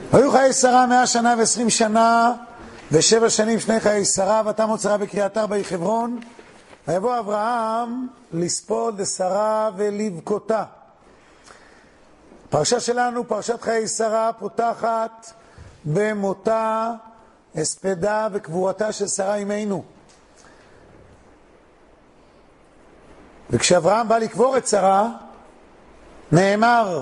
היו חיי שרה 100 שנה ו20 שנה ו7 שנים שני חיי שרה, ותמות שרה בקריית ארבע חברון. ויבוא אברהם לספוד לשרה ולבכותה. פרשה שלנו, פרשת חיי שרה, פותחת במותה, הספדה וקבורתה של שרה אמנו. וכשאברהם בא לקבור את שרה, נאמר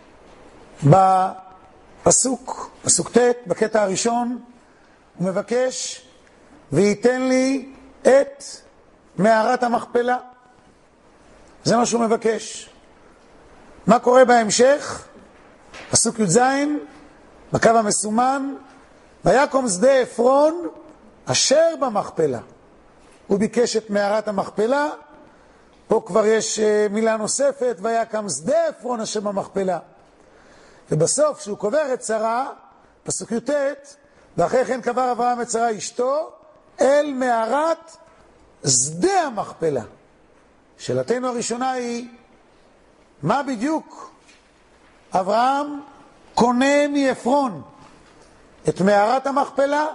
בפסוק ט' בקטע הראשון, הוא מבקש וייתן לי את מערת המכפלה. זה מה שהוא מבקש. מה קורה בהמשך? פסוק י"ז בקו המסומן, ויקום שדה עפרון אשר במכפלה. הוא ביקש את מערת המכפלה. פה כבר יש מילה נוספת, ויקם שדה עפרון אשר במכפלה. ובסוף שהוא קובר את שרה, פסוק י"ט, ואחרי כן קבר אברהם את שרה אשתו אל מערת שדה המכפלה. שאלתנו הראשונה היא, מה בדיוק אברהם קונה מעפרון? את מערת המכפלה,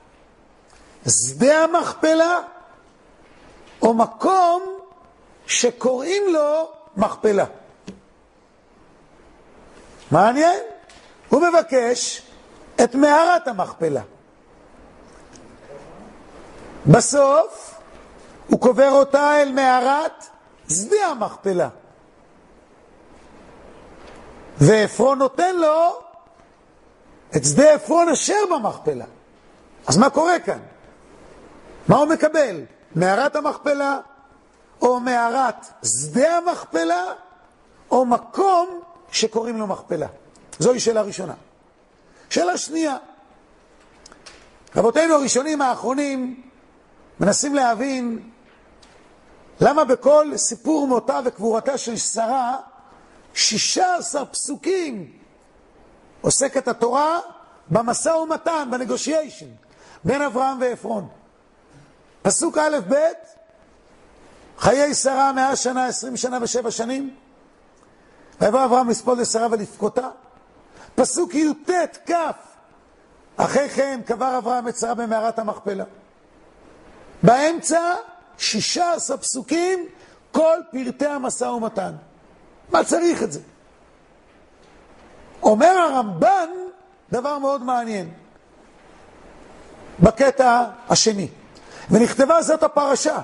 שדה המכפלה, או מקום שקוראים לו מכפלה? מעניין. הוא מבקש את מערת המכפלה. בסוף הוא קובר אותה אל מערת שדה המכפלה. ועפרון נותן לו את שדה עפרון אשר במכפלה. אז מה קורה כאן? מה הוא מקבל? מערת המכפלה, או מערת שדה המכפלה, או מקום שקוראים לו מכפלה? זוהי שאלה ראשונה. שאלה שנייה, רבותינו הראשונים האחרונים מנסים להבין למה בכל סיפור מותה וקבורתה של שרה 16 פסוקים עוסקת התורה במשא ומתן, בנגושיישן בין אברהם ועפרון. פסוק א' ב', חיי שרה 100 שנה 20 שנה ו7 שנים, ויבוא אברהם לספוד לשרה ולבכותה. פסוק י"ט כ', אחרי כן קבר אברהם את שרה במערת המכפלה. באמצע 16 פסוקים, כל פרטי המשא ומתן. מה צריך את זה? אומר הרמב"ן דבר מאוד מעניין בקטע השני, ונכתבה זאת הפרשה: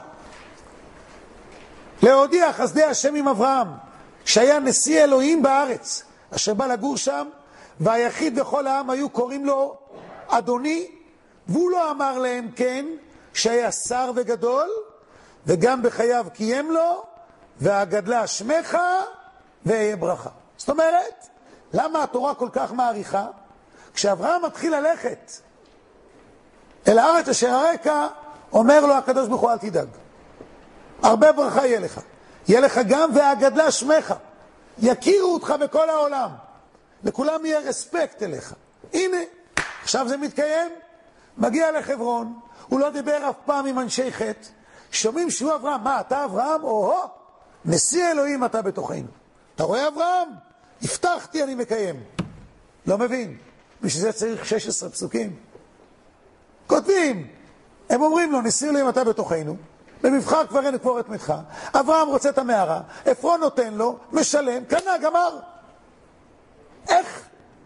להודיע חסדי השם עם אברהם, שהיה נשיא אלוהים בארץ, אשר בא לגור שם, והיחיד בכל העם היו קוראים לו אדוני, והוא לא אמר להם כן, שהיה שר וגדול, וגם בחייו קיים לו, והגדלה שמך ואהיה ברכה. זאת אומרת, למה התורה כל כך מעריכה? כשאברהם מתחיל ללכת אל הארץ אשר הרקע, אומר לו הקדוש ברוך הוא, אל תדאג, הרבה ברכה יהיה לך, יהיה לך גם והגדלה שמך, יכירו אותך בכל העולם, לכולם יהיה רספקט אליך. הנה, עכשיו זה מתקיים. מגיע לחברון, הוא לא דיבר אף פעם עם אנשי חטא, שומעים שהוא אברהם. מה, אתה אברהם? או-הו, נשיא אלוהים אתה בתוכנו. אתה רואה אברהם? הבטחתי אני מקיים. לא מבין, בשביל זה צריך 16 פסוקים. כותבים, הם אומרים לו, נשיא אלוהים אתה בתוכנו, במבחר כבר אין לקבור את מתך. אברהם רוצה את המערה, עפרון נותן לו, משלם, קנה, גמר. איך?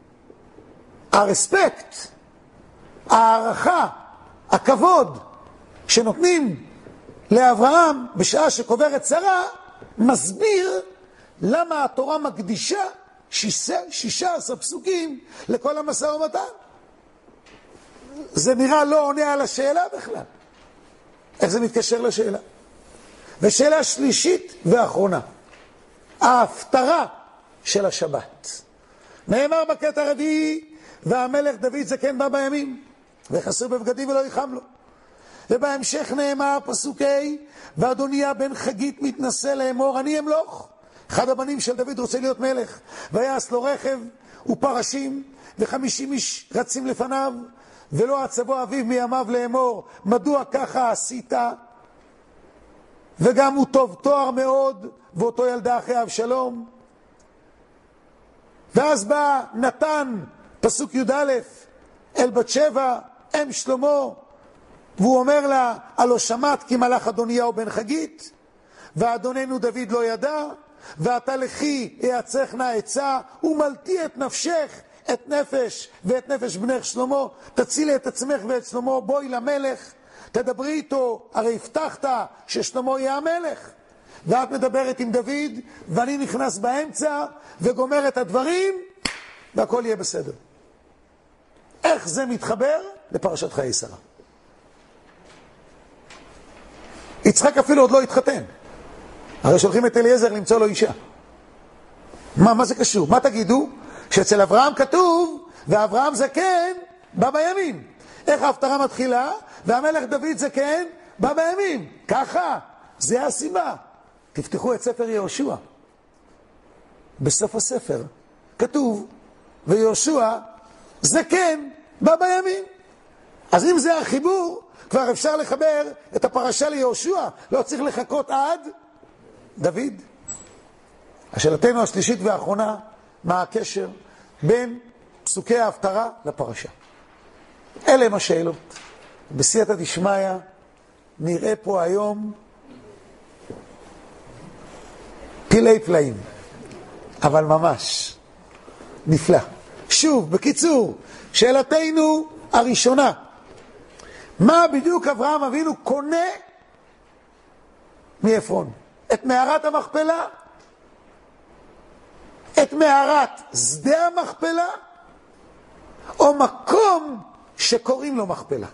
הרספקט, הערכה, הכבוד שנותנים לאברהם בשעה שקובר את שרה, מסביר למה התורה מקדישה 16 פסוקים לכל המשא ומתן. זה נראה לא עונה על השאלה בכלל. איך זה מתקשר לשאלה? ושאלה שלישית ואחרונה, ההפטרה של השבת. נאמר בקטע הרביעי, והמלך דוד זקן בא בימים, וחסר בבגדים ולא יחם לו. ובהמשך נאמר פסוק ה', ואדוניה בן חגית מתנסה לאמור, אני אמלוך. אחד הבנים של דוד רוצה להיות מלך, ויעש לו רכב ופרשים, ו50 איש רצים לפניו, ולא עצבו אביו מימיו לאמור, מדוע ככה עשית? וגם הוא טוב תואר מאוד, ואותו ילדה אחרי אבשלום. ואז בא נתן פסוק י' אל בת שבע, אם שלמה, והוא אומר לה, הלא שמעת כי מלך אדוניהו בן חגית, ואדוננו דוד לא ידע, ואתה לכי יעצך נא עצה, ומלטי את נפשך, את נפש ואת נפש בנך שלמה, תצילי את עצמך ואת שלמה, בואי למלך, תדברי איתו, הרי הבטחת ששלמה יהיה המלך, ואת מדברת עם דוד, ואני נכנס באמצע, וגומר את הדברים, והכל יהיה בסדר. איך זה מתחבר? לפרשת חיי שרה. יצחק אפילו עוד לא התחתן. הרי שולחים את אליעזר למצוא לו אישה. מה זה קשור? מה תגידו? שאצל אברהם כתוב, ואברהם זקן בא בימים. איך ההפטרה מתחילה? והמלך דוד זקן בא בימים. ככה, זה הסיבה. תפתחו את ספר יהושע. בסוף הספר כתוב, ויהושע זקן בא בימים. אז אם זה החיבור, כבר אפשר לחבר את הפרשה ליהושע. לא צריך לחכות עד דוד. השאלתנו השלישית והאחרונה, מה הקשר בין פסוקי ההפטרה לפרשה? אלה הם השאלות. בסייעתא דשמיא נראה פה היום פילי פלאים, אבל ממש נפלא. שוב, בקיצור, שאלתנו הראשונה, מה בדיוק אברהם אבינו קונה מעפרון? את מערת המכפלה? את מערת שדה המכפלה? או מקום שקוראים לו מכפלה?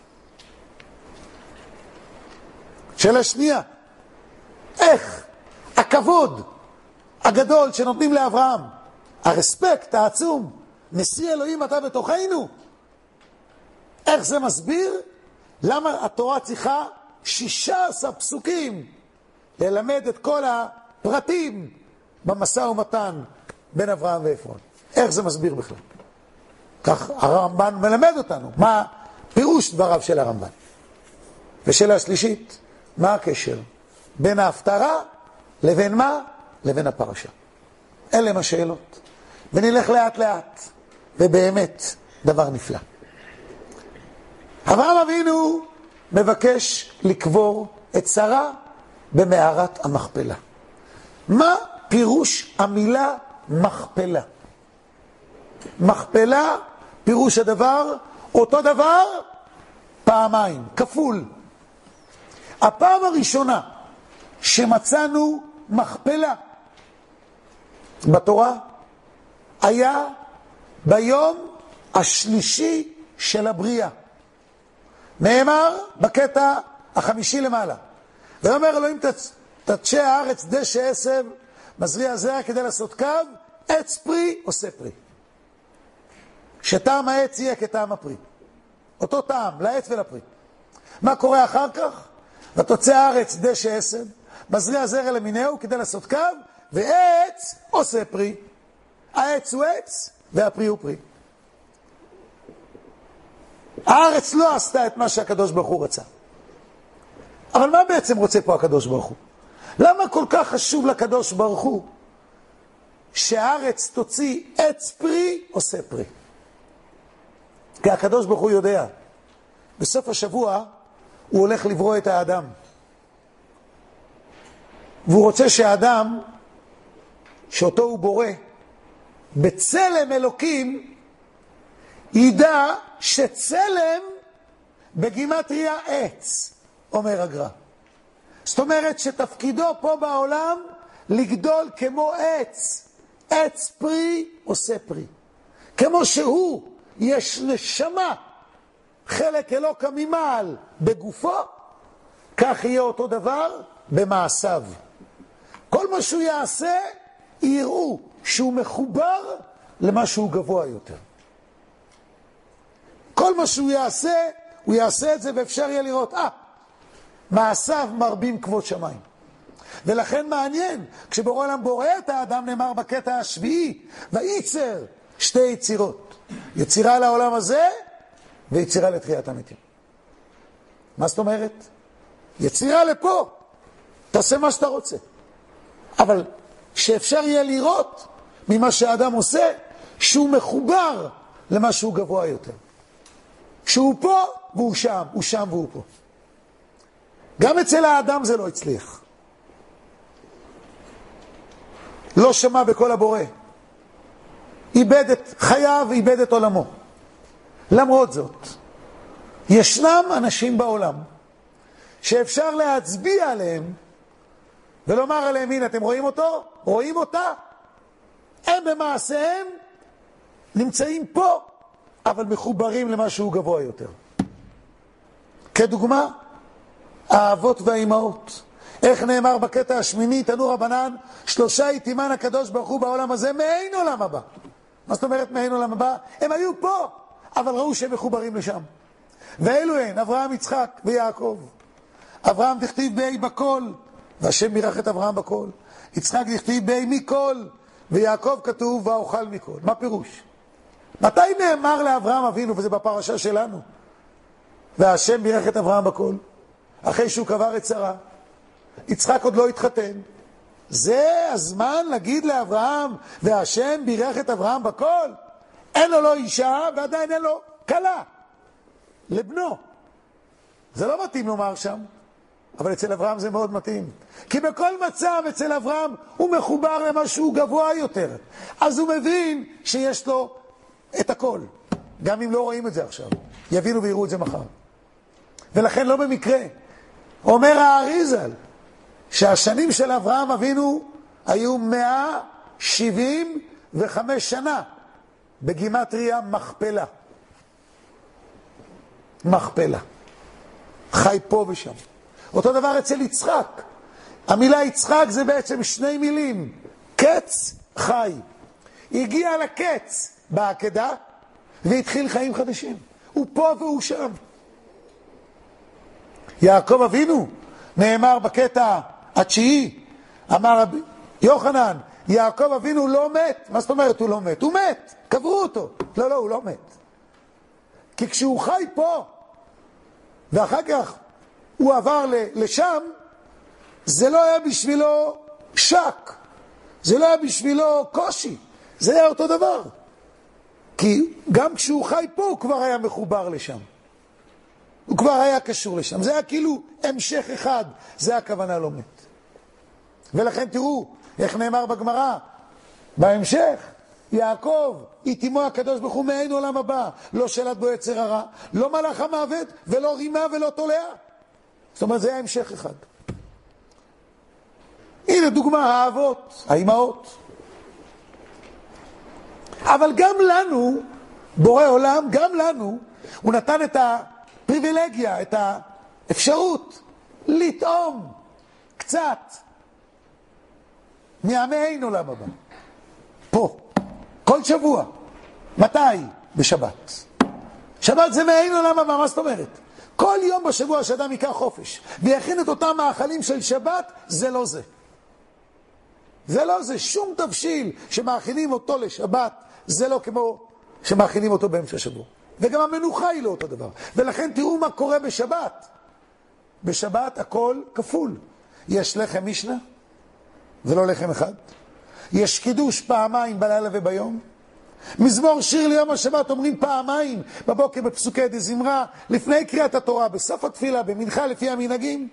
שאלה שנייה, איך הכבוד הגדול שנותנים לאברהם, הרספקט העצום, נשיא אלוהים אתה בתוכנו, איך זה מסביר? למה התורה צריכה 16 פסוקים ללמד את כל הפרטים במשא ומתן בין אברהם ועפרון? איך זה מסביר בכלל? כך הרמב"ן מלמד אותנו. מה פירוש דבריו של הרמב"ן? ושאלה השלישית, מה הקשר בין ההפטרה לבין מה? לבין הפרשה. אלה הם השאלות. ונלך לאט לאט, ובאמת דבר נפלא. אברהם אבינו מבקש לקבור את שרה במערת המכפלה. מה פירוש המילה מכפלה? מכפלה, פירוש הדבר, אותו דבר, פעמיים, כפול. הפעם הראשונה שמצאנו מכפלה בתורה היה ביום השלישי של הבריאה. נאמר בקטע החמישי למעלה, ואומר אלוהים תדשי הארץ דשא עשב, מזריע זרע כדי לעשות קו, עץ פרי עושה פרי. שטעם העץ יהיה כטעם הפרי. אותו טעם, לעץ ולפרי. מה קורה אחר כך? ותוצא הארץ דשא עשב, מזריע זרע למינהו כדי לעשות קו, ועץ עושה פרי. העץ הוא עץ והפרי הוא פרי. הארץ לא עשתה את מה שהקדוש ברוך הוא רצה. אבל מה בעצם רוצה פה הקדוש ברוך הוא? למה כל כך חשוב לקדוש ברוך הוא שהארץ תוציא עץ פרי עושה פרי? כי הקדוש ברוך הוא יודע, בסוף השבוע הוא הולך לברוא את האדם. והוא רוצה שהאדם, שאותו הוא בורא, בצלם אלוקים, ידע שצלם בגימטריה עץ, אומר הגר"א. זאת אומרת שתפקידו פה בעולם לגדול כמו עץ. עץ פרי עושה פרי. כמו שהוא יש נשמה, חלק אלוקא ממעל בגופו, כך יהיה אותו דבר במעשיו. כל מה שהוא יעשה, יראו שהוא מחובר למשהו גבוה יותר. כל מה שהוא יעשה, הוא יעשה את זה ואפשר יהיה לראות, מעשיו מרבים כבוד שמיים. ולכן מעניין, כשבורא עולם בורא את האדם, נאמר בקטע השביעי, וייצר שתי יצירות. יצירה לעולם הזה, ויצירה לתחיית המתים. מה זאת אומרת? יצירה לפה, תעשה מה שאתה רוצה. אבל שאפשר יהיה לראות ממה שהאדם עושה, שהוא מחובר למשהו גבוה יותר. כשהוא פה והוא שם, הוא שם והוא פה. גם אצל האדם זה לא הצליח. לא שמע בכל הבורא. איבד את חייו, איבד את עולמו. למרות זאת, ישנם אנשים בעולם שאפשר להצביע עליהם ולומר עליהם, הנה אתם רואים אותו? רואים אותה? הם במעשיהם נמצאים פה, אבל מחוברים למשהו גבוה יותר. כדוגמה, האבות והאימהות. איך נאמר בקטע השמיני, תנו רבנן, 3 יתימן הקדוש ברוך הוא בעולם הזה, מעין עולם הבא. מה זאת אומרת מעין עולם הבא? הם היו פה, אבל ראו שהם מחוברים לשם. ואלו הן, אברהם, יצחק ויעקב. אברהם דכתיב בי בכל, והשם בירך את אברהם בכל. יצחק דכתיב בי מכל, ויעקב כתוב ואוכל מכל. מה פירוש? מתי נאמר לאברהם אבינו, וזה בפרשה שלנו, והשם בירך את אברהם בכל? אחרי שהוא קבר את שרה. יצחק עוד לא התחתן. זה הזמן להגיד לאברהם, והשם בירך את אברהם בכל? אין לו לא אישה, ועדיין אין לו כלה לבנו. זה לא מתאים לומר שם, אבל אצל אברהם זה מאוד מתאים. כי בכל מצב אצל אברהם הוא מחובר למשהו גבוה יותר. אז הוא מבין שיש לו את הכל. גם אם לא רואים את זה עכשיו. יבינו ויראו את זה מחר. ולכן לא במקרה. אומר האריזל, שהשנים של אברהם אבינו היו 175 שנה. בגימטריה מכפלה. מכפלה. חי פה ושם. אותו דבר אצל יצחק. המילה יצחק זה בעצם 2 מילים. קץ, חי. הגיע לקץ בעקדה והתחיל חיים חדשים. הוא פה והוא שם. יעקב אבינו, נאמר בקטע התשיעי, אמר רבי יוחנן, יעקב אבינו לא מת. מה זאת אומרת הוא לא מת? הוא מת, קברו אותו. לא, הוא לא מת. כי כשהוא חי פה, ואחר כך הוא עבר לשם, זה לא היה בשבילו שק, זה לא היה בשבילו קושי, זה היה אותו דבר. כי גם כשהוא חי פה הוא כבר היה מחובר לשם, הוא כבר היה קשור לשם, זה היה כאילו המשך אחד, זה הכוונה לא מת. ולכן תראו איך נאמר בגמרא בהמשך, יעקב יתימו הקדוש ברוך הוא מעין עולם הבא, לא שלט בו יצר הרע, לא מלאך המוות ולא רימה ולא תולע. זאת אומרת זה היה המשך אחד. הנה דוגמה, האבות, האימהות. אבל גם לנו, בורא עולם, גם לנו, הוא נתן את הפריבילגיה, את האפשרות לטעום קצת מהמעין עולם הבא. פה, כל שבוע. מתי? בשבת. שבת זה מעין עולם הבא, מה זאת אומרת? כל יום בשבוע שאדם ייקח חופש ויכין את אותם מאכלים של שבת, זה לא זה. זה לא זה, שום תבשיל שמאכילים אותו לשבת, זה לא כמו שמאכילים אותו באמצע השבוע. וגם המנוחה היא לא אותו דבר. ולכן תראו מה קורה בשבת. בשבת הכל כפול. יש לחם משנה, ולא לחם אחד. יש קידוש פעמיים בלילה וביום. מזמור שיר ליום השבת אומרים פעמיים, בבוקר בפסוקי דזמרה, לפני קריאת התורה, בסוף התפילה, במנחה לפי המנהגים.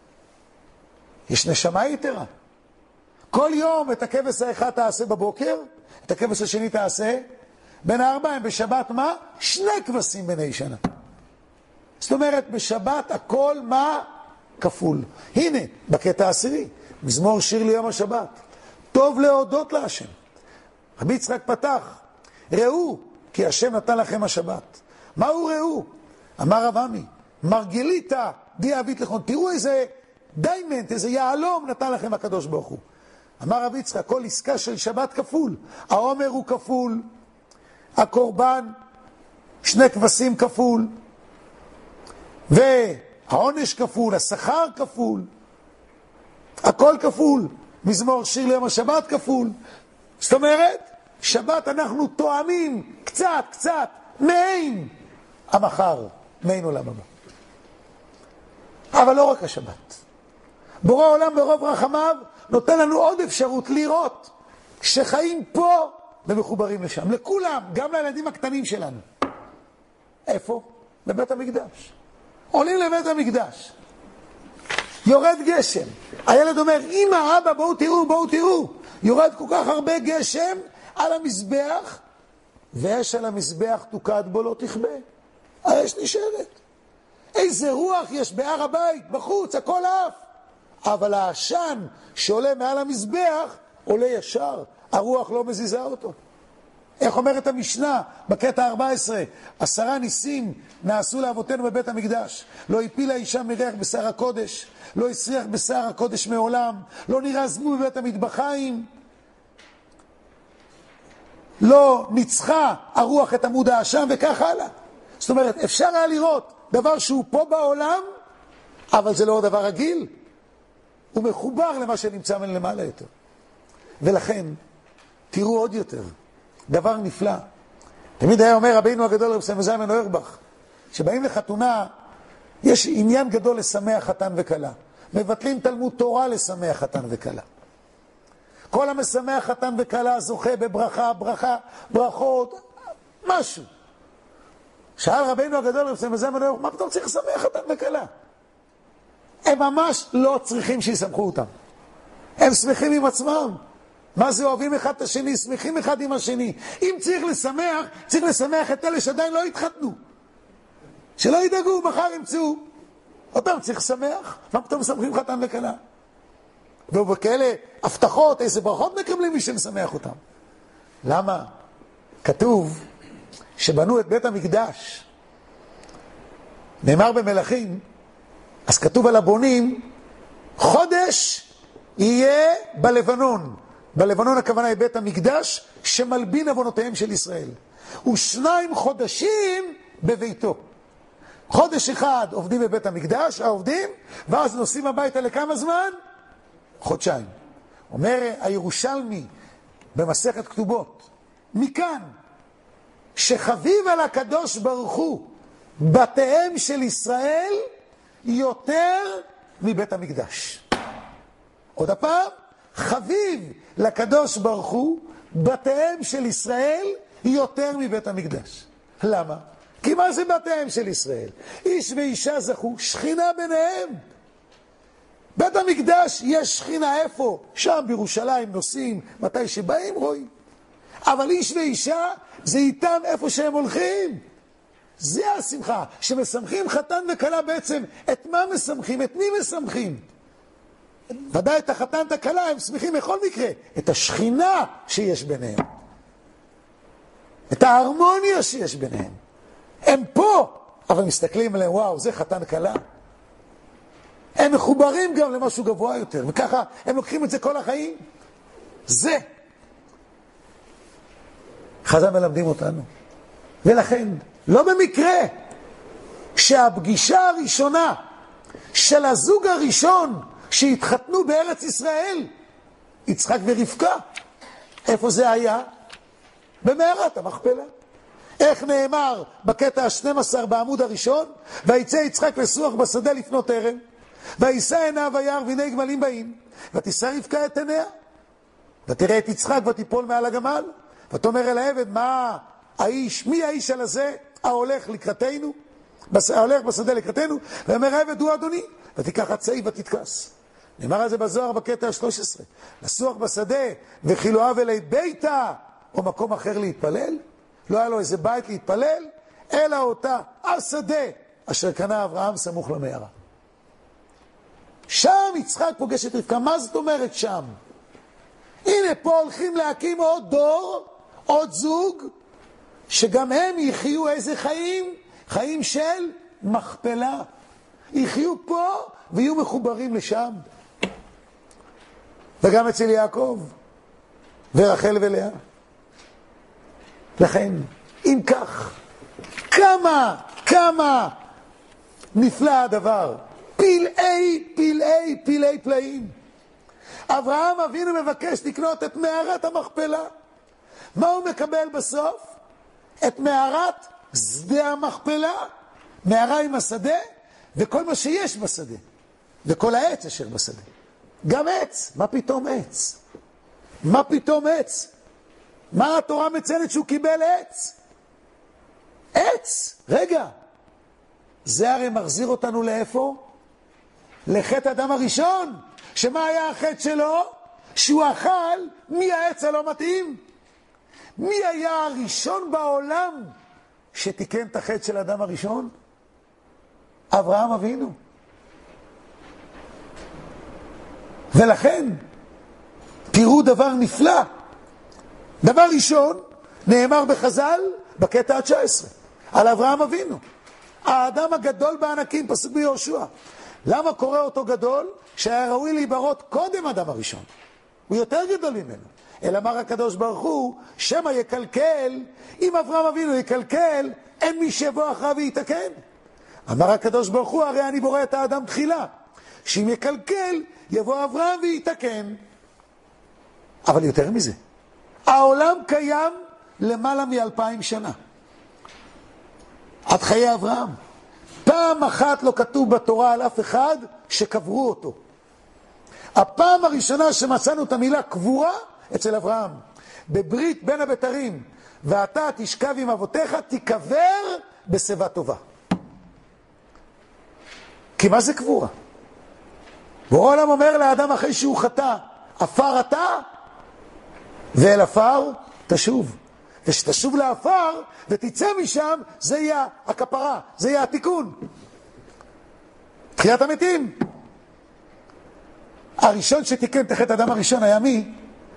יש נשמה יתרה. כל יום את הכבש האחד תעשה בבוקר, את הכבש השני תעשה בין 4, בשבת מה? 2 כבשים בני שנה. זאת אומרת בשבת הכל מה? כפול. הנה בקטע 10, מזמור שיר ליום השבת, טוב להודות להשם. רבי יצחק פתח, ראו כי השם נתן לכם השבת. מהו ראו? אמר רב עמי, מרגליתא די אבית לכון. תראו איזה דיימנט, איזה יעלום נתן לכם הקדוש ברוך הוא. אמר רב יצחק, כל עסקה של שבת כפול. העומר הוא כפול, הקורבן 2 כבשים כפול, והעונש כפול, השכר כפול, הכל כפול. מזמור שיר ליום השבת כפול. זאת אומרת, שבת אנחנו תואמים קצת מעין המחר, מעין עולם הבא. אבל לא רק השבת. בורא עולם ברוב רחמיו נותן לנו עוד אפשרות לראות שחיים פה ומחוברים לשם, לכולם, גם לילדים הקטנים שלנו. איפה? בבית המקדש. עולים לבית המקדש. יורד גשם. הילד אומר, אמא, אבא, בואו תראו, בואו תראו. יורד כל כך הרבה גשם על המזבח, ואש על המזבח תוקד בו לא תכבה. האש נשארת. איזה רוח יש בהר הבית, בחוץ, הכל עף. אבל העשן שעולה מעל המזבח, עולה ישר. הרוח לא מזיזה אותו. איך אומרת המשנה בקטע 14? 10 ניסים נעשו לאבותינו בבית המקדש. לא הפילה אישה מריח בשר הקודש, לא הסריח בשר הקודש מעולם, לא נראה זמו בבית המטבחיים, לא ניצחה הרוח את עמוד העשן וכך הלאה. זאת אומרת, אפשר היה לראות דבר שהוא פה בעולם, אבל זה לא דבר רגיל. הוא מחובר למה שנמצא מן למעלה יותר. ולכן, תראו עוד יותר. דבר נפלא. תמיד היה אומר רבינו הגדול רב סמ"ז מנו אוירבך, שבאים לחתונה, יש עניין גדול לשמח חתן וכלה. מבטלים תלמוד תורה לשמח חתן וכלה. כל המשמח חתן וכלה זוכה בברכה, ברכות, משהו. שאל רבינו הגדול רב סמ"ז מנו אוירבך, מה פתאום צריך לשמח חתן וכלה? הם ממש לא צריכים שישמחו אותם. הם שמחים עם עצמם. מה זה אוהבים אחד את השני, שמחים אחד עם השני. אם צריך לשמח את אלה שעדיין לא התחתנו. שלא ידאגו, מחר ימצאו. אותם צריך לשמח. מה פתאום משמחים חתן וכלה? ובכאלה הבטחות, איזה ברכות מקבלים מי שמשמח אותם. למה? כתוב שבנו את בית המקדש. נאמר במלכים, אז כתוב על הבונים, חודש יהיה בלבנון. בלבנון הכוונה היא בית המקדש שמלבין עוונותיהם של ישראל. ו2 חודשים בביתו. חודש אחד עובדים בבית המקדש, העובדים, ואז נוסעים הביתה לכמה זמן? חודשיים. אומר הירושלמי במסכת כתובות, מכאן שחביב על הקדוש ברוך הוא בתיהם של ישראל יותר מבית המקדש. עוד הפעם, חביב לקדוש ברוך הוא בתיהם של ישראל יותר מבית המקדש. למה? כי מה זה בתיהם של ישראל? איש ואישה זכו, שכינה ביניהם. בית המקדש יש שכינה איפה? שם בירושלים נוסעים, מתי שבאים רואים. אבל איש ואישה זה איתם איפה שהם הולכים. זה השמחה. שמשמחים חתן וכלה בעצם, את מה משמחים? את מי משמחים? ודאי את החתן את הכלה הם שמחים בכל מקרה. את השכינה שיש ביניהם. את ההרמוניה שיש ביניהם. הם פה, אבל מסתכלים עליהם, וואו, זה חתן כלה. הם מחוברים גם למשהו גבוה יותר, וככה הם לוקחים את זה כל החיים. זה. חז"ל מלמדים אותנו. ולכן, לא במקרה שהפגישה הראשונה של הזוג הראשון שהתחתנו בארץ ישראל, יצחק ורבקה, איפה זה היה? במערת המכפלה. איך נאמר בקטע ה-12 בעמוד הראשון? ויצא יצחק לסוח בשדה לפנות ערב, וישא עיניו היער והנה גמלים באים, ותישא רבקה את עיניה, ותראה את יצחק ותיפול מעל הגמל, ותאמר אל העבד, מה האיש, מי האיש על הזה ההולך לקראתנו, ההולך בשדה לקראתנו? ואומר העבד, הוא אדוני, ותיקח עצי ותתכס. נאמר על זה בזוהר בקטע ה-13, לסוח בשדה וכילו אב אלי ביתה, או מקום אחר להתפלל. לא היה לו איזה בית להתפלל, אלא אותה השדה אשר קנה אברהם סמוך למערה. שם יצחק פוגש את רבקה. מה זאת אומרת שם? הנה פה הולכים להקים עוד דור, עוד זוג, שגם הם יחיו איזה חיים? חיים של מכפלה. יחיו פה ויהיו מחוברים לשם. וגם אצל יעקב ורחל ולאה. לכן, אם כך, כמה נפלא הדבר. פלאי פלאים. אברהם אבינו מבקש לקנות את מערת המכפלה. מה הוא מקבל בסוף? את מערת שדה המכפלה. מערה עם השדה וכל מה שיש בשדה. וכל העץ אשר בשדה. גם עץ. מה פתאום עץ? מה פתאום עץ? מה התורה מציינת שהוא קיבל עץ? עץ, רגע. זה הרי מחזיר אותנו לאיפה? לחטא האדם הראשון. שמה היה החטא שלו? שהוא אכל מהעץ הלא מתאים. מי היה הראשון בעולם שתיקן את החטא של האדם הראשון? אברהם אבינו. ולכן, תראו דבר נפלא. דבר ראשון, נאמר בחז"ל, בקטע ה-19, על אברהם אבינו. האדם הגדול בענקים, פסוק ביהושע. למה קורא אותו גדול? שהיה ראוי להיברות קודם האדם הראשון. הוא יותר גדול ממנו. אלא אמר הקדוש ברוך הוא, שמא יקלקל, אם אברהם אבינו יקלקל, אין מי שיבוא אחריו ויתקן. אמר הקדוש ברוך הוא, הרי אני בורא את האדם תחילה. שאם יקלקל, יבוא אברהם ויתקן. אבל יותר מזה, העולם קיים למעלה מ2000 שנה. עד חיי אברהם. פעם אחת לא כתוב בתורה על אף אחד שקברו אותו. הפעם הראשונה שמצאנו את המילה קבורה אצל אברהם. בברית בין הבתרים, ואתה תשכב עם אבותיך, תיקבר בשיבה טובה. כי מה זה קבורה? בורא עולם אומר לאדם אחרי שהוא חטא, עפר אתה, ואל עפר תשוב. ושתשוב לעפר ותצא משם, זה יהיה הכפרה, זה יהיה התיקון. תחיית המתים. הראשון שתיקן את החטא האדם הראשון היה מי?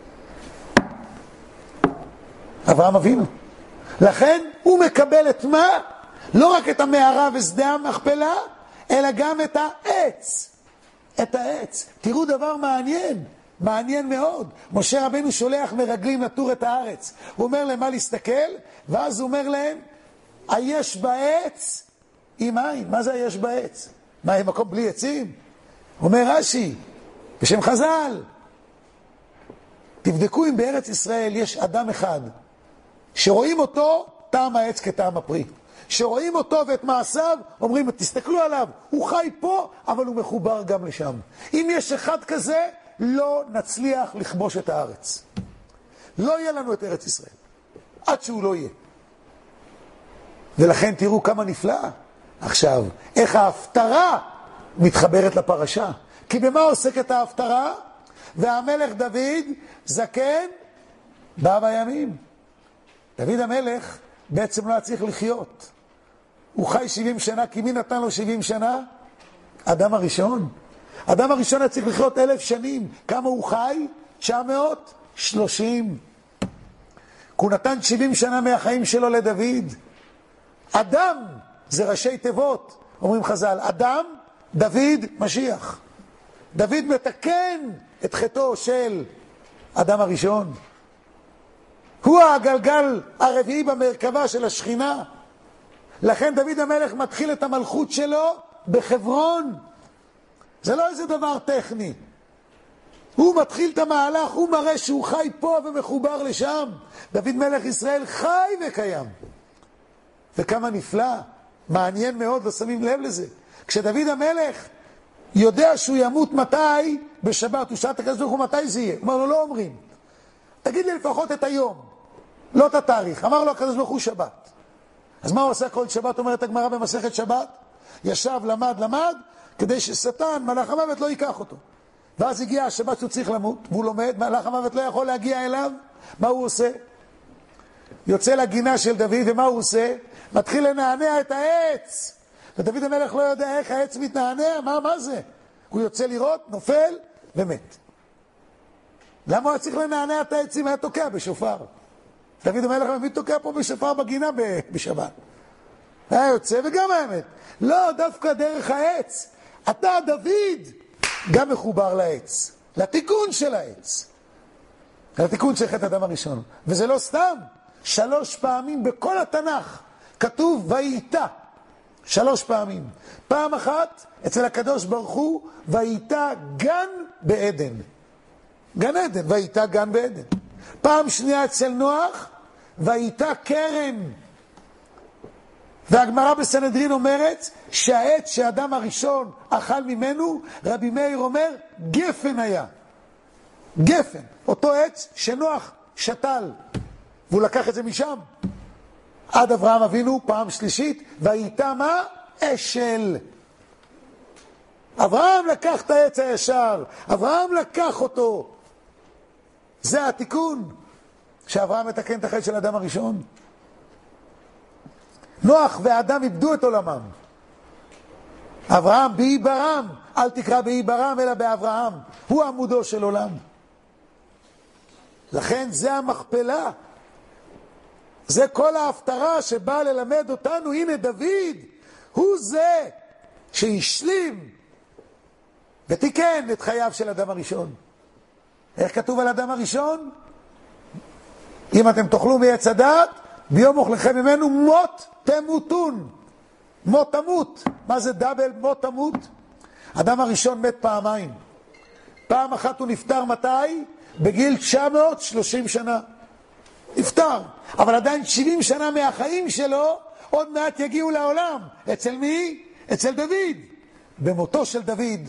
אברהם אבינו. לכן הוא מקבל את מה? לא רק את המערה ושדה המכפלה, אלא גם את העץ. את העץ. תראו דבר מעניין. מעניין מאוד. משה רבנו שולח מרגלים לטור את הארץ. הוא אומר להם מה להסתכל, ואז הוא אומר להם, היש בעץ עם עין. מה זה היש בעץ? מה, עם מקום בלי עצים? אומר רש"י, בשם חז"ל, תבדקו אם בארץ ישראל יש אדם אחד שרואים אותו טעם העץ כטעם הפרי. שרואים אותו ואת מעשיו, אומרים, תסתכלו עליו, הוא חי פה, אבל הוא מחובר גם לשם. אם יש אחד כזה, לא נצליח לכבוש את הארץ. לא יהיה לנו את ארץ ישראל. עד שהוא לא יהיה. ולכן תראו כמה נפלא. עכשיו, איך ההפטרה מתחברת לפרשה. כי במה עוסקת ההפטרה? והמלך דוד זקן בא בימים. דוד המלך בעצם לא צריך לחיות. הוא חי 70 שנה, כי מי נתן לו 70 שנה? אדם הראשון. אדם הראשון היה צריך לחיות 1000 שנים. כמה הוא חי? 930. הוא נתן 70 שנה מהחיים שלו לדוד. אדם זה ראשי תיבות, אומרים חז"ל. אדם, דוד, משיח. דוד מתקן את חטאו של אדם הראשון. הוא הגלגל הרביעי במרכבה של השכינה. לכן דוד המלך מתחיל את המלכות שלו בחברון. זה לא איזה דבר טכני. הוא מתחיל את המהלך, הוא מראה שהוא חי פה ומחובר לשם. דוד מלך ישראל חי וקיים. וכמה נפלא, מעניין מאוד, לא שמים לב לזה. כשדוד המלך יודע שהוא ימות מתי? בשבת. הוא שאל את הקדוש ברוך הוא מתי זה יהיה? הוא אמר לו, לא אומרים. תגיד לי לפחות את היום, לא את התאריך. אמר לו הקדוש ברוך הוא שבת. אז מה הוא עושה כל שבת? אומרת הגמרא במסכת שבת, ישב, למד, כדי ששטן, מלאך המוות, לא ייקח אותו. ואז הגיע השבת שהוא צריך למות, והוא לומד, מלאך המוות לא יכול להגיע אליו. מה הוא עושה? יוצא לגינה של דוד, ומה הוא עושה? מתחיל לנענע את העץ. ודוד המלך לא יודע איך העץ מתנענע, מה זה? הוא יוצא לראות, נופל ומת. למה הוא צריך לנענע את העצים? היה תוקע בשופר. דוד המלך מביא תוקע פה בשופר בגינה בשבת. היה יוצא וגם האמת. לא, דווקא דרך העץ. אתה, דוד, גם מחובר לעץ. לתיקון של העץ. לתיקון של חטא האדם הראשון. וזה לא סתם. 3 פעמים בכל התנ"ך כתוב וייתה. 3 פעמים. פעם אחת אצל הקדוש ברוך הוא, וייתה גן בעדן. גן עדן, וייתה גן בעדן. פעם שנייה אצל נוח, וייתה קרן. והגמרא בסנהדרין אומרת שהעץ שהאדם הראשון אכל ממנו, רבי מאיר אומר, גפן היה. גפן, אותו עץ שנוח שתל. והוא לקח את זה משם. עד אברהם אבינו, פעם שלישית, והייתה מה? אשל. אברהם לקח את העץ הישר, אברהם לקח אותו. זה התיקון שאברהם מתקן את החטא של האדם הראשון. נוח ואדם איבדו את עולמם. אברהם בעיברם, אל תקרא בעיברם אלא באברהם, הוא עמודו של עולם. לכן זה המכפלה, זה כל ההפטרה שבאה ללמד אותנו. הנה דוד הוא זה שהשלים ותיקן את חייו של אדם הראשון. איך כתוב על אדם הראשון? אם אתם תאכלו מעץ הדעת ביום אוכלכם ממנו מות תמותון. מות תמות. מה זה דאבל מות תמות? אדם הראשון מת פעמיים. פעם אחת הוא נפטר מתי? בגיל 930 שנה. נפטר. אבל עדיין 70 שנה מהחיים שלו עוד מעט יגיעו לעולם. אצל מי? אצל דוד. במותו של דוד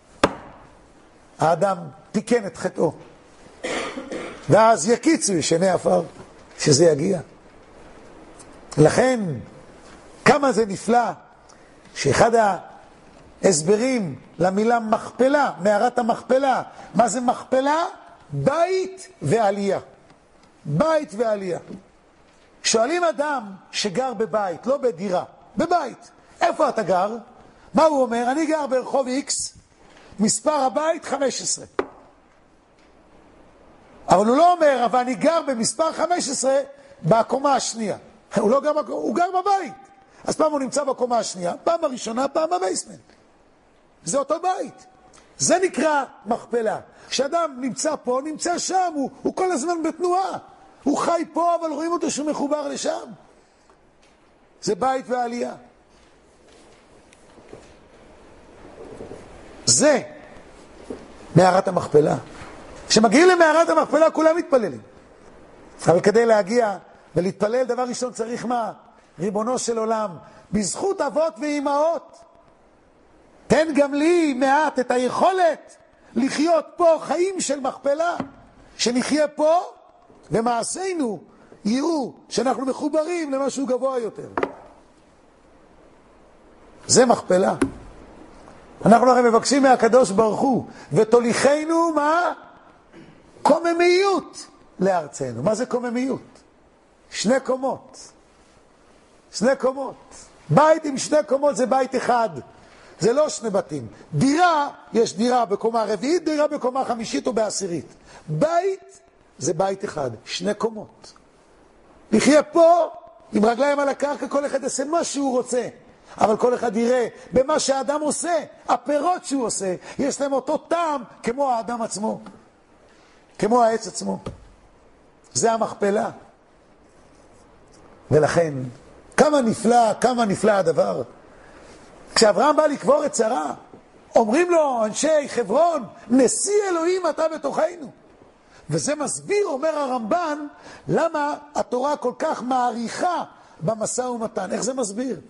האדם תיקן את חטאו. ואז יקיצו ישני עפר שזה יגיע. לכן כמה זה נפלא שאחד ההסברים למילה מכפלה, מערת המכפלה, מה זה מכפלה? בית ועלייה. בית ועלייה. שואלים אדם שגר בבית, לא בדירה, בבית, איפה אתה גר? מה הוא אומר? אני גר ברחוב X, מספר הבית 15. אבל הוא לא אומר, אבל אני גר במספר 15 בקומה השנייה. הוא גר בבית. אז פעם הוא נמצא בקומה השנייה, פעם הראשונה, פעם בבייסמנט. זה אותו בית. זה נקרא מכפלה. כשאדם נמצא פה, נמצא שם, הוא כל הזמן בתנועה. הוא חי פה, אבל רואים אותו שהוא מחובר לשם. זה בית ועלייה. זה מערת המכפלה. כשמגיעים למערת המכפלה כולם מתפללים. אבל כדי להגיע ולהתפלל דבר ראשון צריך מה? ריבונו של עולם, בזכות אבות ואימהות, תן גם לי מעט את היכולת לחיות פה חיים של מכפלה, שנחיה פה ומעשינו יראו שאנחנו מחוברים למשהו גבוה יותר. זה מכפלה. אנחנו הרי מבקשים מהקדוש ברוך הוא, ותוליכנו מה? קוממיות לארצנו. מה זה קוממיות? 2 קומות. 2 קומות. בית עם 2 קומות זה בית אחד. זה לא 2 בתים. דירה, יש דירה בקומה רביעית, דירה בקומה חמישית או בעשירית. בית זה בית אחד, 2 קומות. נחיה פה עם רגליים על הקרקע, כל אחד יעשה מה שהוא רוצה. אבל כל אחד יראה במה שהאדם עושה, הפירות שהוא עושה, יש להם אותו טעם כמו האדם עצמו. כמו העץ עצמו. זה המכפלה. ולכן, כמה נפלא הדבר. כשאברהם בא לקבור את שרה, אומרים לו אנשי חברון, נשיא אלוהים אתה בתוכנו. וזה מסביר, אומר הרמב"ן, למה התורה כל כך מעריכה במשא ומתן. איך זה מסביר?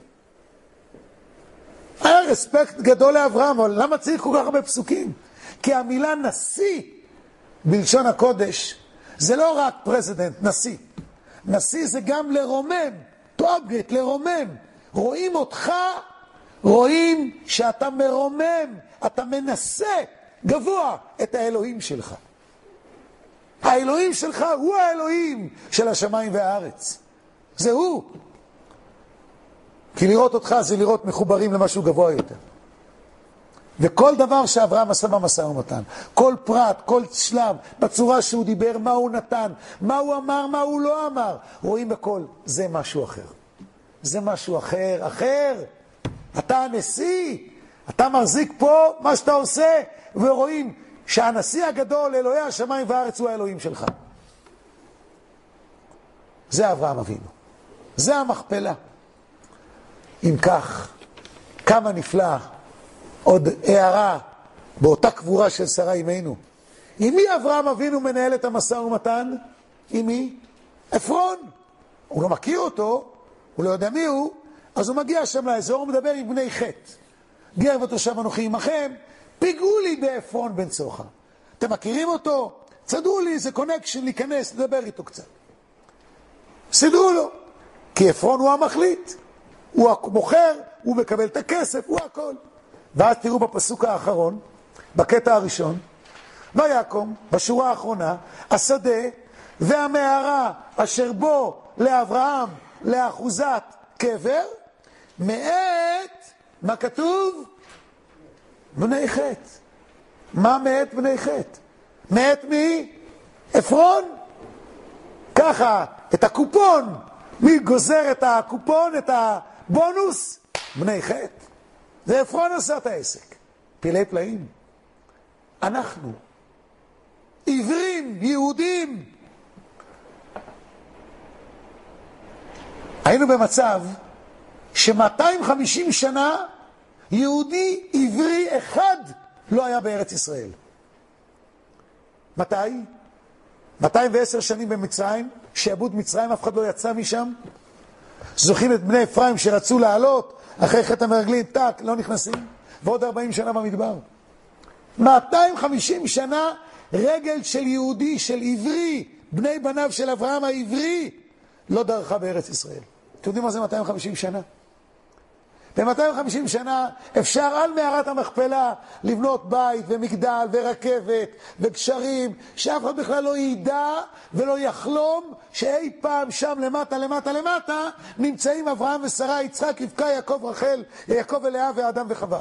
היה רספקט גדול לאברהם, אבל למה צריך כל כך הרבה פסוקים? כי המילה נשיא בלשון הקודש זה לא רק פרזידנט, נשיא. נשיא זה גם לרומם, תואגת, לרומם. רואים אותך, רואים שאתה מרומם, אתה מנסה גבוה את האלוהים שלך. האלוהים שלך הוא האלוהים של השמיים והארץ. זה הוא. כי לראות אותך זה לראות מחוברים למשהו גבוה יותר. וכל דבר שאברהם עשה במשא ומתן, כל פרט, כל שלב, בצורה שהוא דיבר, מה הוא נתן, מה הוא אמר, מה הוא לא אמר, רואים בכל, זה משהו אחר. זה משהו אחר. אתה הנשיא, אתה מחזיק פה מה שאתה עושה, ורואים שהנשיא הגדול, אלוהי השמיים והארץ, הוא האלוהים שלך. זה אברהם אבינו. זה המכפלה. אם כך, כמה נפלא, עוד הערה באותה קבורה של שרה אימנו. עם מי אברהם אבינו מנהל את המשא ומתן? עם מי? עפרון. הוא לא מכיר אותו, הוא לא יודע מי הוא, אז הוא מגיע שם לאזור, הוא מדבר עם בני חטא. גר ותושב אנוכי עמכם, פיגעו לי בעפרון בן צוחר. אתם מכירים אותו? צדרו לי איזה קונקשן להיכנס, לדבר איתו קצת. סידרו לו, כי עפרון הוא המחליט, הוא המוכר, הוא מקבל את הכסף, הוא הכל. ואז תראו בפסוק האחרון, בקטע הראשון, ויקום, בשורה האחרונה, השדה והמערה אשר בו לאברהם לאחוזת קבר, מאת, מה כתוב? בני חטא. מה מאת בני חטא? מאת מי? עפרון. ככה, את הקופון, מי גוזר את הקופון, את הבונוס? בני חטא. זה עפרון עשה את העסק. פלאי פלאים. אנחנו, עברים, יהודים, היינו במצב ש250 שנה יהודי עברי אחד לא היה בארץ ישראל. מתי? 210 שנים במצרים, שעבוד מצרים, אף אחד לא יצא משם. זוכרים את בני אפרים שרצו לעלות, אחרי חטא המרגלים, טק, לא נכנסים. ועוד 40 שנה במדבר. 250 שנה רגל של יהודי, של עברי, בני בניו של אברהם העברי, לא דרכה בארץ ישראל. אתם יודעים מה זה 250 שנה? ב-250 שנה אפשר על מערת המכפלה לבנות בית ומגדל ורכבת וגשרים, שאף אחד בכלל לא ידע ולא יחלום שאי פעם שם למטה למטה למטה נמצאים אברהם ושרה, יצחק, רבקה, יעקב, רחל, יעקב ולאה ואדם וחווה.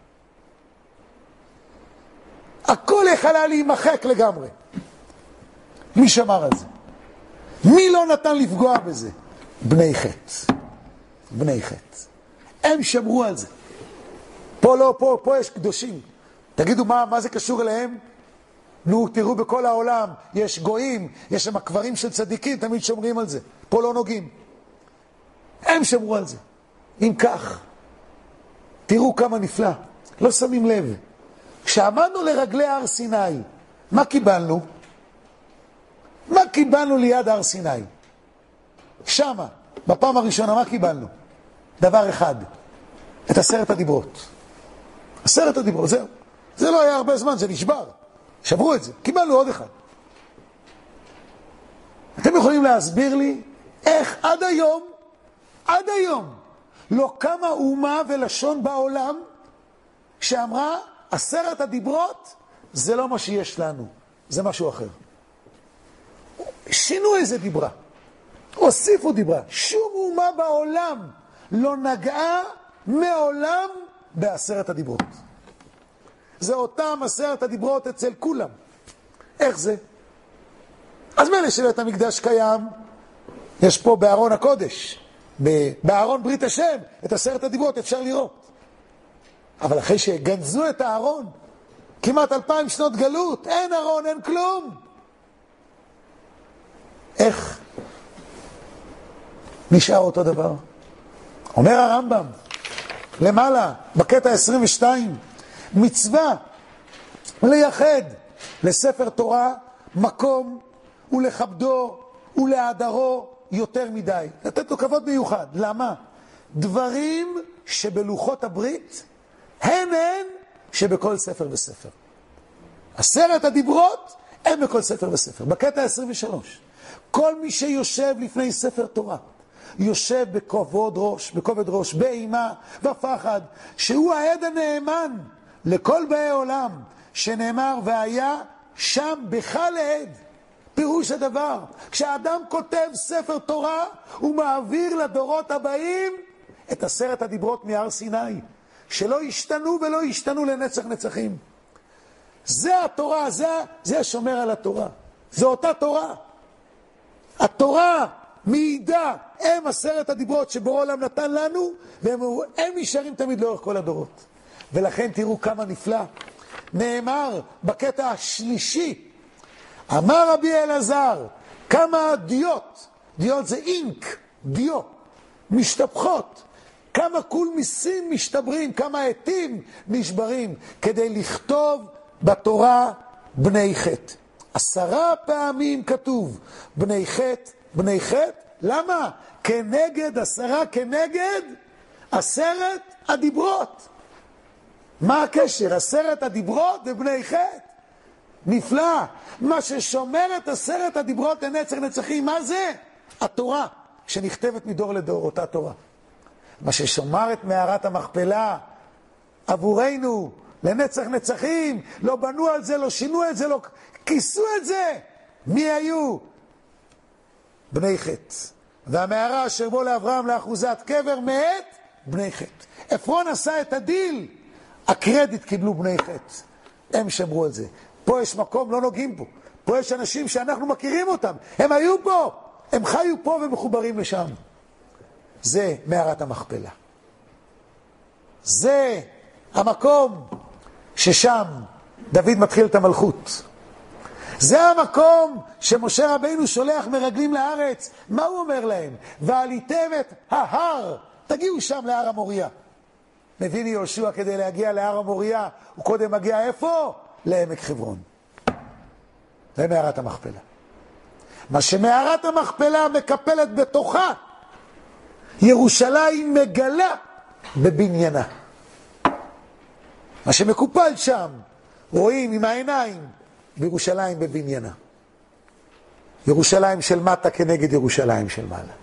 הכל יכלה להימחק לגמרי. מי שמר על זה? מי לא נתן לפגוע בזה? בני חטא. בני חטא. הם שמרו על זה. פה לא, פה יש קדושים. תגידו מה זה קשור אליהם? נו, תראו בכל העולם, יש גויים, יש שם קברים של צדיקים, תמיד שומרים על זה. פה לא נוגעים. הם שמרו על זה. אם כך, תראו כמה נפלא. לא שמים לב. כשעמדנו לרגלי הר סיני, מה קיבלנו? מה קיבלנו ליד הר סיני? שמה, בפעם הראשונה, מה קיבלנו? דבר אחד, את 10 הדיברות. 10 הדיברות, זהו. זה לא היה הרבה זמן, זה נשבר. שברו את זה, קיבלנו עוד אחד. אתם יכולים להסביר לי איך עד היום, לא קמה אומה ולשון בעולם שאמרה, 10 הדיברות זה לא מה שיש לנו, זה משהו אחר. שינו איזה דיברה, הוסיפו דיברה. שום אומה בעולם לא נגעה מעולם ב10 הדיברות. זה אותם 10 הדיברות אצל כולם. איך זה? אז מילא שבית המקדש קיים, יש פה בארון הקודש, בארון ברית השם, את 10 הדיברות אפשר לראות. אבל אחרי שגנזו את הארון, כמעט 2000 שנות גלות, אין ארון, אין כלום. איך נשאר אותו דבר? אומר הרמב"ם, למעלה, בקטע 22, מצווה לייחד לספר תורה מקום ולכבדו ולהדרו יותר מדי. לתת לו כבוד מיוחד. למה? דברים שבלוחות הברית הן שבכל ספר וספר. 10 הדיברות הם בכל ספר וספר. בקטע 23, כל מי שיושב לפני ספר תורה, יושב בכובד ראש, באימה, בפחד, שהוא העד הנאמן לכל באי עולם, שנאמר, והיה שם בך לעד. פירוש הדבר, כשאדם כותב ספר תורה, הוא מעביר לדורות הבאים את 10 הדיברות מהר סיני, שלא ישתנו ולא ישתנו לנצח נצחים. זה התורה, זה השומר על התורה. זו אותה תורה. התורה מעידה, הם 10 הדיברות שבורא עולם נתן לנו, והם נשארים תמיד לאורך כל הדורות. ולכן תראו כמה נפלא. נאמר בקטע השלישי, אמר רבי אלעזר, כמה דיוט זה אינק, דיו, משתפחות, כמה קולמיסים משתברים, כמה עטים נשברים, כדי לכתוב בתורה בני חטא. 10 פעמים כתוב בני חטא, בני חטא. למה? כנגד 10, כנגד 10 הדיברות. מה הקשר? 10 הדיברות ובני חטא. נפלא. מה ששומר את 10 הדיברות לנצח נצחים, מה זה? התורה שנכתבת מדור לדור, אותה תורה. מה ששומר את מערת המכפלה עבורנו לנצח נצחים, לא בנו על זה, לא שינו את זה, לא כיסו את זה. מי היו? בני חטא. והמערה אשר בו לאברהם לאחוזת קבר מאת בני חטא. עפרון עשה את הדיל, הקרדיט קיבלו בני חטא. הם שמרו על זה. פה יש מקום, לא נוגעים פה. פה יש אנשים שאנחנו מכירים אותם. הם היו פה, הם חיו פה ומחוברים לשם. זה מערת המכפלה. זה המקום ששם דוד מתחיל את המלכות. זה המקום שמשה רבינו שולח מרגלים לארץ. מה הוא אומר להם? ועליתם את ההר. תגיעו שם להר המוריה. מבין יהושע כדי להגיע להר המוריה, הוא קודם מגיע איפה? לעמק חברון. זה מערת המכפלה. מה שמערת המכפלה מקפלת בתוכה, ירושלים מגלה בבניינה. מה שמקופל שם, רואים עם העיניים, בירושלים בבניינה. ירושלים של מטה כנגד ירושלים של מעלה.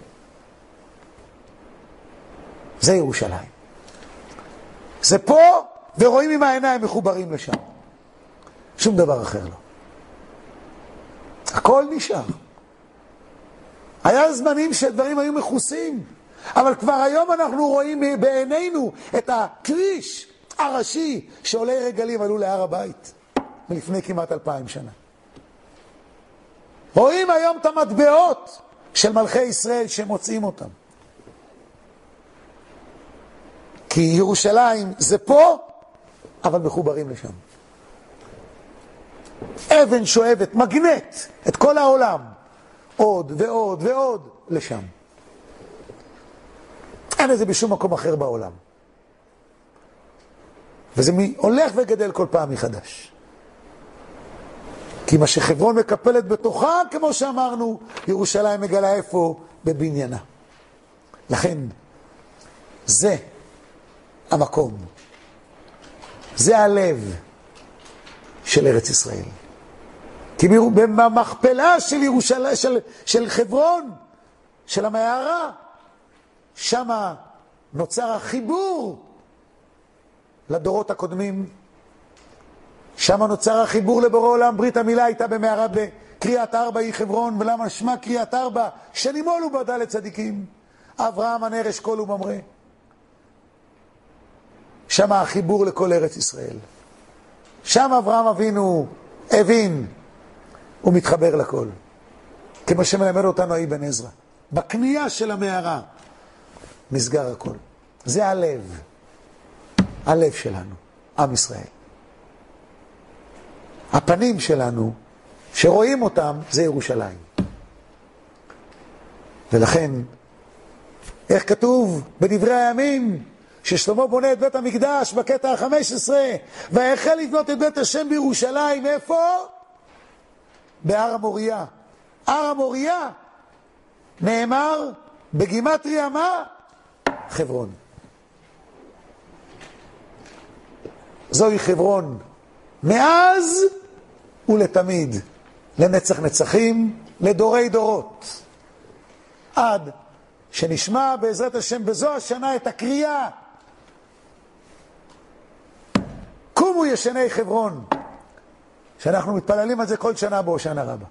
זה ירושלים. זה פה, ורואים עם העיניים מחוברים לשם. שום דבר אחר לא. הכל נשאר. היה זמנים שדברים היו מכוסים, אבל כבר היום אנחנו רואים בעינינו את הכביש הראשי שעולי רגלים עלו להר הבית מלפני כמעט 2000 שנה. רואים היום את המטבעות של מלכי ישראל שמוצאים אותם. כי ירושלים זה פה, אבל מחוברים לשם. אבן שואבת, מגנט, את כל העולם. עוד ועוד ועוד לשם. אין את זה בשום מקום אחר בעולם. וזה הולך וגדל כל פעם מחדש. כי מה שחברון מקפלת בתוכה, כמו שאמרנו, ירושלים מגלה איפה? בבניינה. לכן, זה המקום. זה הלב של ארץ ישראל. כי במכפלה של ירושלים, של חברון, של המערה, שמה נוצר החיבור לדורות הקודמים. שמה נוצר החיבור לבורא עולם. ברית המילה הייתה במערה בקריית ארבע היא חברון. ולמה שמה קריית ארבע? שנימולו בדה לצדיקים. אברהם הנר אשכול וממרא. שמה החיבור לכל ארץ ישראל. שם אברהם אבינו הבין ומתחבר לכל. כמו שמלמד אותנו אבן עזרא. בקנייה של המערה נסגר הכל. זה הלב. הלב שלנו, עם ישראל. הפנים שלנו, שרואים אותם, זה ירושלים. ולכן, איך כתוב בדברי הימים, ששלמה בונה את בית המקדש בקטע ה-15, והחל לבנות את בית השם בירושלים, איפה? בהר המוריה. הר המוריה נאמר בגימטריה מה? חברון. זוהי חברון מאז ולתמיד, לנצח נצחים, לדורי דורות. עד שנשמע בעזרת השם בזו השנה את הקריאה קומו ישני חברון, שאנחנו מתפללים על זה כל שנה בהושענא רבה.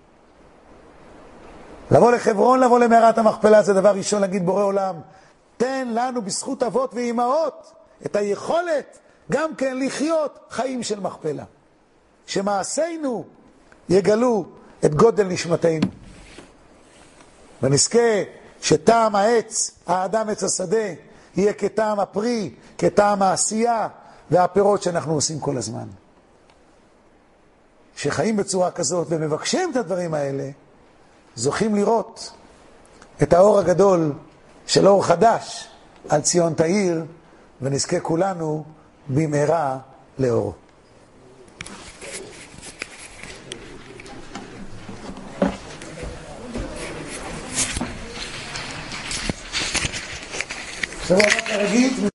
לבוא לחברון, לבוא למערת המכפלה, זה דבר ראשון להגיד בורא עולם, תן לנו בזכות אבות ואימהות את היכולת גם כן לחיות חיים של מכפלה. שמעשינו יגלו את גודל נשמתנו. ונזכה שטעם העץ, האדם עץ השדה, יהיה כטעם הפרי, כטעם העשייה והפירות שאנחנו עושים כל הזמן. שחיים בצורה כזאת ומבקשים את הדברים האלה, זוכים לראות את האור הגדול של אור חדש על ציון תאיר, ונזכה כולנו במהרה לאור. עכשיו כרגיל